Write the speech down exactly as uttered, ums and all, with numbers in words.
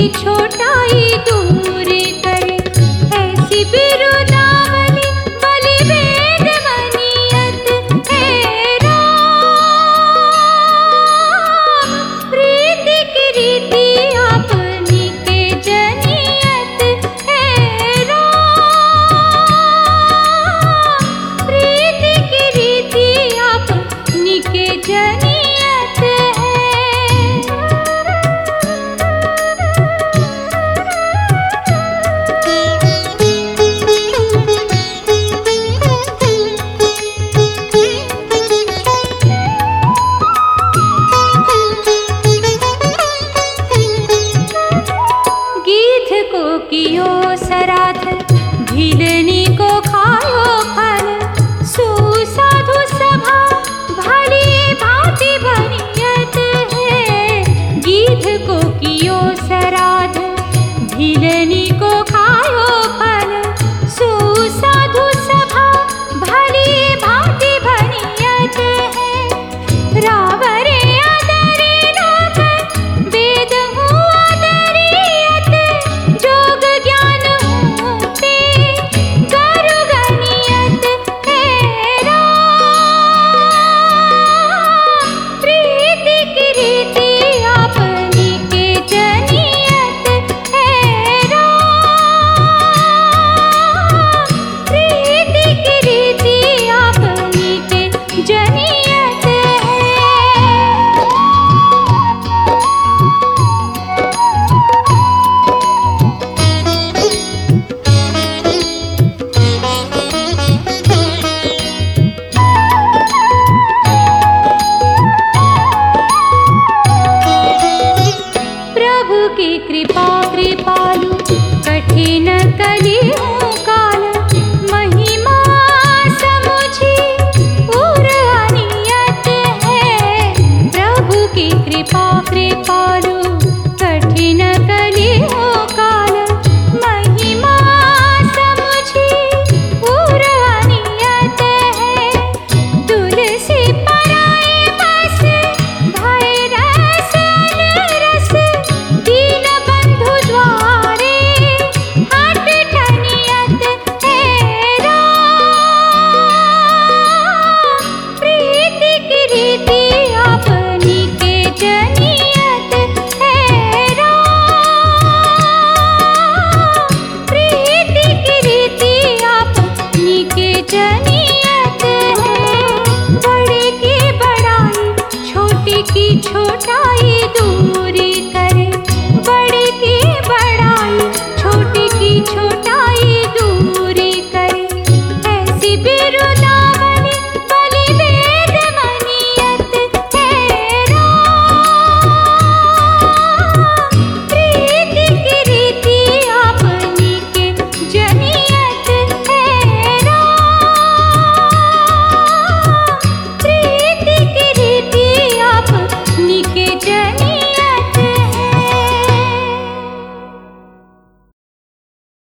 छोटाई दूर करे। ऐसी बिरुदावली बलि वेद मनियत है राम। प्रीति की रीति आपनी के जनियत है राम। प्रीति की रीति आपनी के जनियत है। गीध को कियो सराध, भीलनी को खायो फल। सुसाधु सभा भली भांति बनियत है। गीध को कियो सराध, भीलनी को खायो फल। सुसाधु सभा भली भांति बनियत है। रावरे आदरे लोक वेद हूँ आदरियत। जोग ज्ञान हूँ ते गरु गनियत है राम। प्रीति की रीति आपनी के जनियत है राम। प्रीति की रीति आपनी के जनियत है। प्रभु की कृपा कृपालु कठिन कलियुग काल। महिमा समुझी उर अनियत है। प्रभु की कृपा कृपालु कठिन कलियुग काल। महिमा समुझी उर अनियत है। तुलसी पराए बस भय रस अनरस। दीन बंधु द्वारे हट ठनियत है राम। प्रीति की रीति आपनी के जनियत है राम। प्रीति की रीति आपनी के जनियत है। बड़े की बड़ाई छोटे की छोटाई दूरी करे। बड़े की बड़ाई छोटे की छोटाई दूरी करे। ऐसी बिरुदावली बलि वेद मनियत है राम। प्रीति की रीति आपनी के जनियत है राम। प्रीति की रीति आपनी के जनियत